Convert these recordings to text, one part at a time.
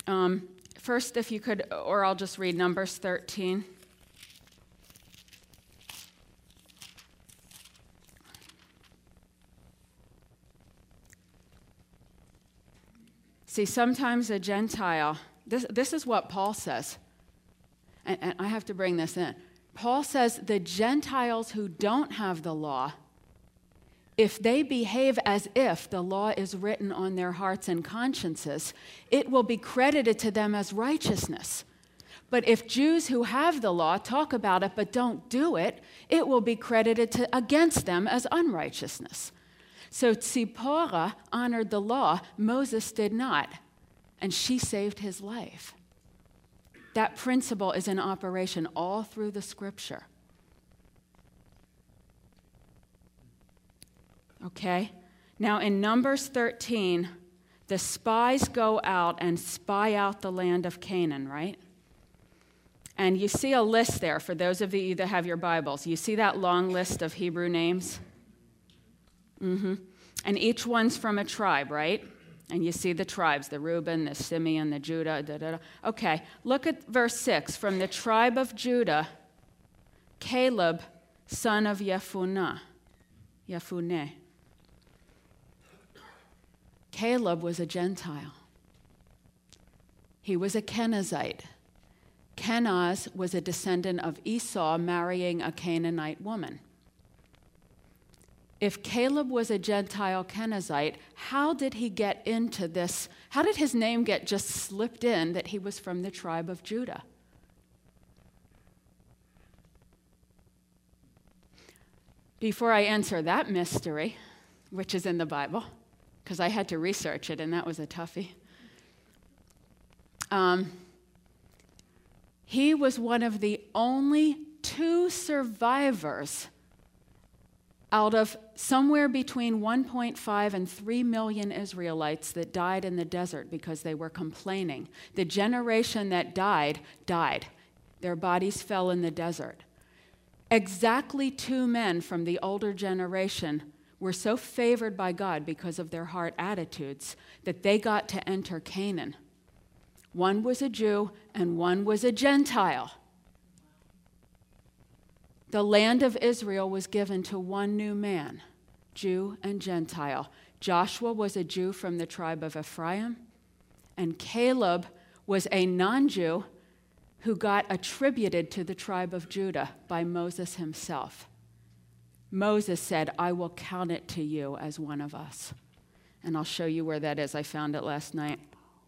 First, if you could, or I'll just read Numbers 13. See, sometimes a Gentile, this is what Paul says, and I have to bring this in. Paul says the Gentiles who don't have the law, if they behave as if the law is written on their hearts and consciences, it will be credited to them as righteousness. But if Jews who have the law talk about it but don't do it, it will be credited against them as unrighteousness. So Tzipporah honored the law, Moses did not, and she saved his life. That principle is in operation all through the scripture. Okay? Now in Numbers 13, the spies go out and spy out the land of Canaan, right? And you see a list there for those of you that have your Bibles. You see that long list of Hebrew names? And each one's from a tribe, right? And you see the tribes, the Reuben, the Simeon, the Judah, da-da-da. Okay, look at verse 6. From the tribe of Judah, Caleb, son of Jephunneh. Caleb was a Gentile. He was a Kenizzite. Kenaz was a descendant of Esau marrying a Canaanite woman. If Caleb was a Gentile Kenizzite, how did he get into this? How did his name get just slipped in that he was from the tribe of Judah? Before I answer that mystery, which is in the Bible, because I had to research it, and that was a toughie. He was one of the only 2 survivors out of somewhere between 1.5 and 3 million Israelites that died in the desert because they were complaining. The generation that died. Their bodies fell in the desert. Exactly 2 men from the older generation were so favored by God because of their heart attitudes that they got to enter Canaan. One was a Jew and one was a Gentile. The land of Israel was given to one new man, Jew and Gentile. Joshua was a Jew from the tribe of Ephraim, and Caleb was a non-Jew who got attributed to the tribe of Judah by Moses himself. Moses said, I will count it to you as one of us. And I'll show you where that is. I found it last night.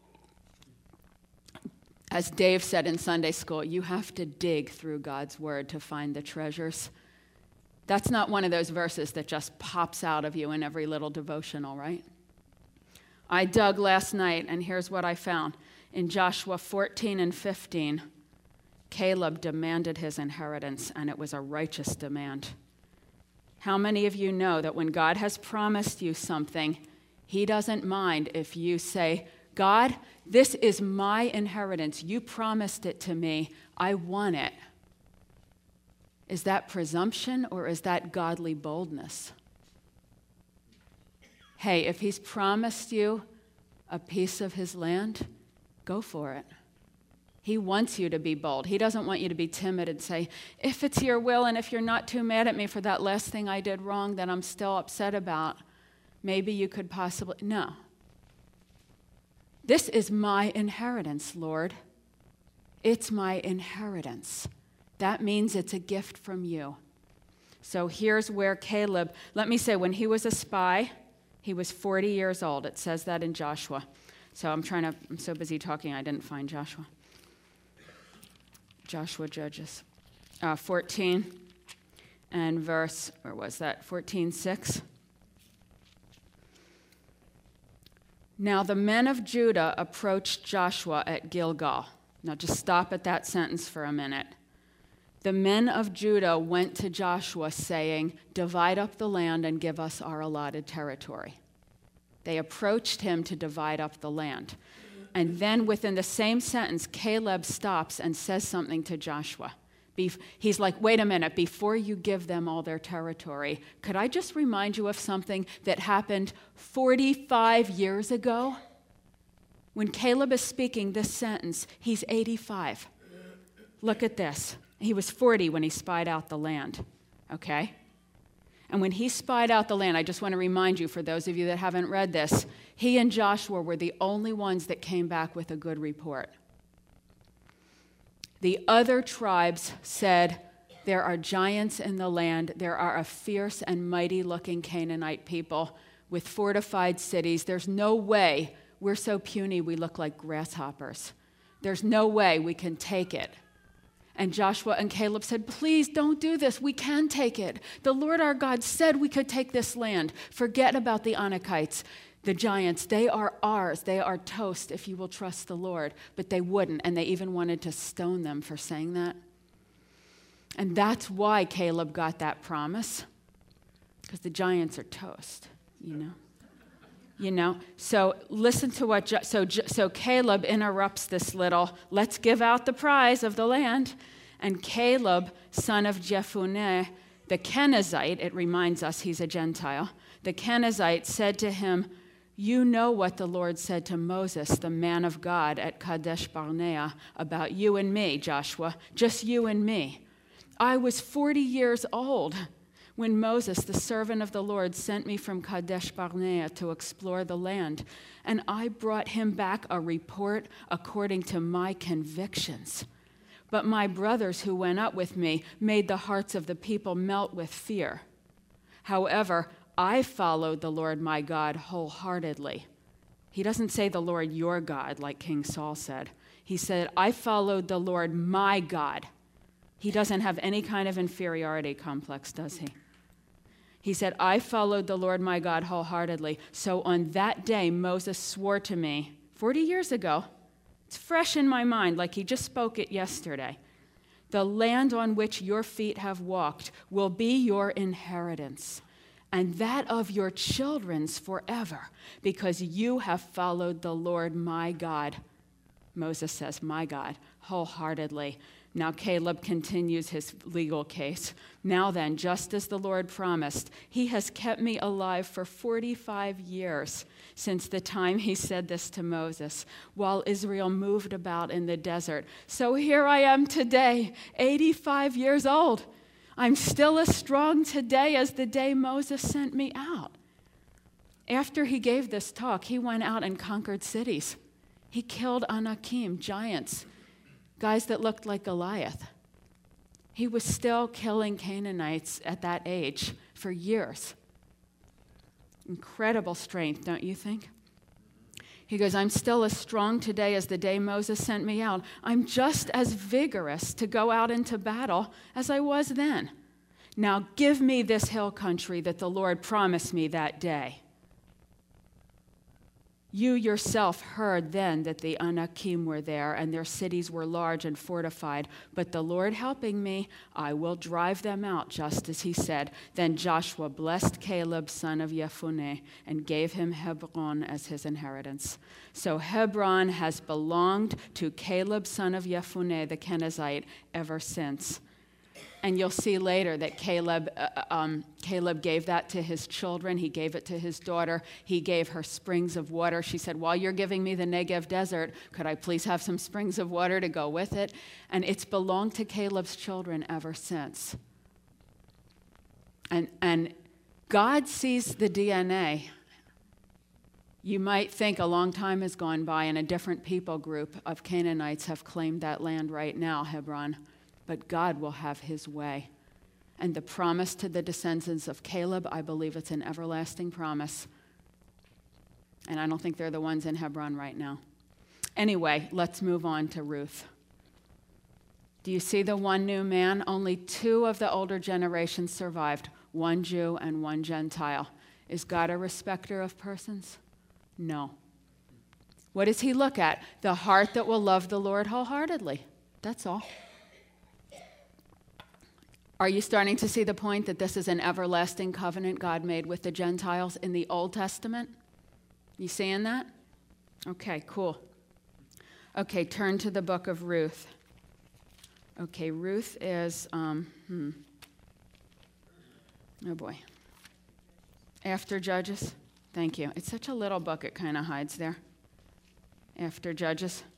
As Dave said in Sunday school, you have to dig through God's word to find the treasures. That's not one of those verses that just pops out of you in every little devotional, right? I dug last night, and here's what I found. In Joshua 14 and 15, Caleb demanded his inheritance, and it was a righteous demand. How many of you know that when God has promised you something, he doesn't mind if you say, God, this is my inheritance. You promised it to me. I want it. Is that presumption or is that godly boldness? Hey, if he's promised you a piece of his land, go for it. He wants you to be bold. He doesn't want you to be timid and say, if it's your will and if you're not too mad at me for that last thing I did wrong that I'm still upset about, maybe you could possibly, no. This is my inheritance, Lord. It's my inheritance. That means it's a gift from you. So here's where Caleb, let me say, when he was a spy, he was 40 years old. It says that in Joshua. So I'm so busy talking, I didn't find Joshua. Joshua Judges 14 and verse, where was that? 14:6. Now the men of Judah approached Joshua at Gilgal. Now just stop at that sentence for a minute. The men of Judah went to Joshua saying, divide up the land and give us our allotted territory. They approached him to divide up the land. And then within the same sentence, Caleb stops and says something to Joshua. He's like, wait a minute, before you give them all their territory, could I just remind you of something that happened 45 years ago? When Caleb is speaking this sentence, he's 85. Look at this. He was 40 when he spied out the land, okay? And when he spied out the land, I just want to remind you, for those of you that haven't read this, he and Joshua were the only ones that came back with a good report. The other tribes said, there are giants in the land. There are a fierce and mighty-looking Canaanite people with fortified cities. There's no way we're so puny we look like grasshoppers. There's no way we can take it. And Joshua and Caleb said, please don't do this. We can take it. The Lord our God said we could take this land. Forget about the Anakites, the giants. They are ours. They are toast if you will trust the Lord. But they wouldn't, and they even wanted to stone them for saying that. And that's why Caleb got that promise, because the giants are toast, you know. So listen to what, so Caleb interrupts this little, let's give out the prize of the land. And Caleb, son of Jephunneh, the Kenizzite, it reminds us he's a Gentile, the Kenizzite said to him, you know what the Lord said to Moses, the man of God at Kadesh Barnea, about you and me, Joshua, just you and me. I was 40 years old when Moses, the servant of the Lord, sent me from Kadesh Barnea to explore the land, and I brought him back a report according to my convictions. But my brothers who went up with me made the hearts of the people melt with fear. However, I followed the Lord my God wholeheartedly. He doesn't say the Lord your God like King Saul said. He said, I followed the Lord my God. He doesn't have any kind of inferiority complex, does he? He said, I followed the Lord my God wholeheartedly. So on that day, Moses swore to me, 40 years ago, it's fresh in my mind, like he just spoke it yesterday. The land on which your feet have walked will be your inheritance, and that of your children's forever, because you have followed the Lord my God. Moses says, my God, wholeheartedly. Now Caleb continues his legal case. Now then, just as the Lord promised, he has kept me alive for 45 years since the time he said this to Moses, while Israel moved about in the desert. So here I am today, 85 years old. I'm still as strong today as the day Moses sent me out. After he gave this talk, he went out and conquered cities. He killed Anakim, giants, guys that looked like Goliath. He was still killing Canaanites at that age for years. Incredible strength, don't you think? He goes, I'm still as strong today as the day Moses sent me out. I'm just as vigorous to go out into battle as I was then. Now give me this hill country that the Lord promised me that day. You yourself heard then that the Anakim were there, and their cities were large and fortified. But the Lord helping me, I will drive them out, just as he said. Then Joshua blessed Caleb, son of Jephunneh, and gave him Hebron as his inheritance. So Hebron has belonged to Caleb, son of Jephunneh, the Kenizzite, ever since. And you'll see later that Caleb gave that to his children. He gave it to his daughter. He gave her springs of water. She said, while you're giving me the Negev desert, could I please have some springs of water to go with it? And it's belonged to Caleb's children ever since. And God sees the DNA. You might think a long time has gone by and a different people group of Canaanites have claimed that land right now, Hebron. But God will have his way. And the promise to the descendants of Caleb, I believe it's an everlasting promise. And I don't think they're the ones in Hebron right now. Anyway, let's move on to Ruth. Do you see the one new man? Only 2 of the older generations survived, one Jew and one Gentile. Is God a respecter of persons? No. What does he look at? The heart that will love the Lord wholeheartedly. That's all. Are you starting to see the point that this is an everlasting covenant God made with the Gentiles in the Old Testament? You seeing that? Okay, cool. Okay, turn to the book of Ruth. Okay, Ruth is, oh boy. After Judges? Thank you. It's such a little book, it kind of hides there. after Judges.